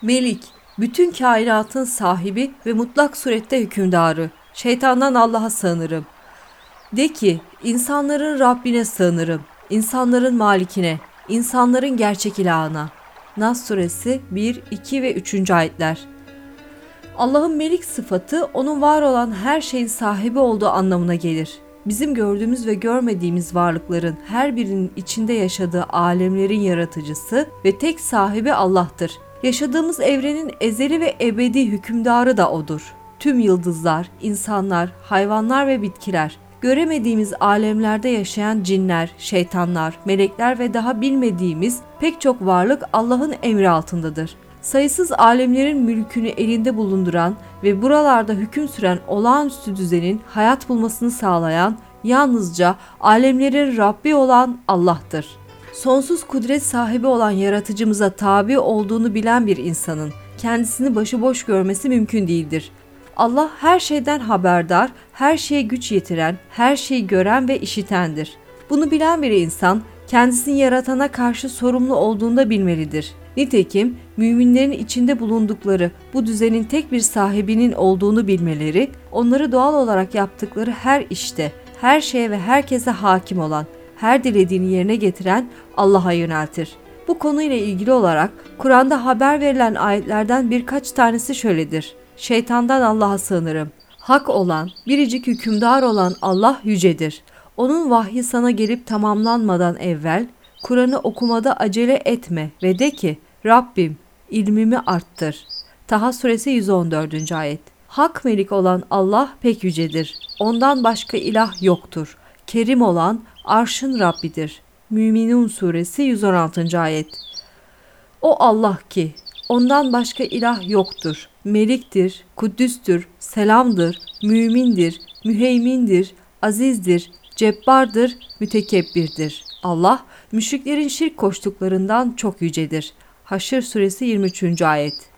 Melik, bütün kainatın sahibi ve mutlak surette hükümdarı. Şeytandan Allah'a sığınırım. De ki, insanların Rabbine sığınırım, insanların malikine, insanların gerçek ilahına. Nas suresi 1, 2 ve 3. ayetler. Allah'ın melik sıfatı, onun var olan her şeyin sahibi olduğu anlamına gelir. Bizim gördüğümüz ve görmediğimiz varlıkların her birinin içinde yaşadığı alemlerin yaratıcısı ve tek sahibi Allah'tır. Yaşadığımız evrenin ezeli ve ebedi hükümdarı da O'dur. Tüm yıldızlar, insanlar, hayvanlar ve bitkiler, göremediğimiz alemlerde yaşayan cinler, şeytanlar, melekler ve daha bilmediğimiz pek çok varlık Allah'ın emri altındadır. Sayısız alemlerin mülkünü elinde bulunduran ve buralarda hüküm süren olağanüstü düzenin hayat bulmasını sağlayan yalnızca alemlerin Rabbi olan Allah'tır. Sonsuz kudret sahibi olan yaratıcımıza tabi olduğunu bilen bir insanın kendisini başıboş görmesi mümkün değildir. Allah her şeyden haberdar, her şeye güç yetiren, her şeyi gören ve işitendir. Bunu bilen bir insan kendisini yaratana karşı sorumlu olduğunu da bilmelidir. Nitekim müminlerin içinde bulundukları bu düzenin tek bir sahibinin olduğunu bilmeleri, onları doğal olarak yaptıkları her işte, her şeye ve herkese hakim olan, her dilediğini yerine getiren Allah'a yöneltir. Bu konuyla ilgili olarak Kur'an'da haber verilen ayetlerden birkaç tanesi şöyledir. Şeytandan Allah'a sığınırım. Hak olan, biricik hükümdar olan Allah yücedir. Onun vahyi sana gelip tamamlanmadan evvel, Kur'an'ı okumada acele etme ve de ki, Rabbim ilmimi arttır. Taha suresi 114. ayet. Hak melik olan Allah pek yücedir. Ondan başka ilah yoktur. Kerim olan arşın Rabbidir. Müminun suresi 116. ayet. O Allah ki, ondan başka ilah yoktur. Meliktir, kuddüstür, selamdır, mümindir, müheymindir, azizdir, cebbardır, mütekebbirdir. Allah, müşriklerin şirk koştuklarından çok yücedir. Haşr suresi 23. ayet.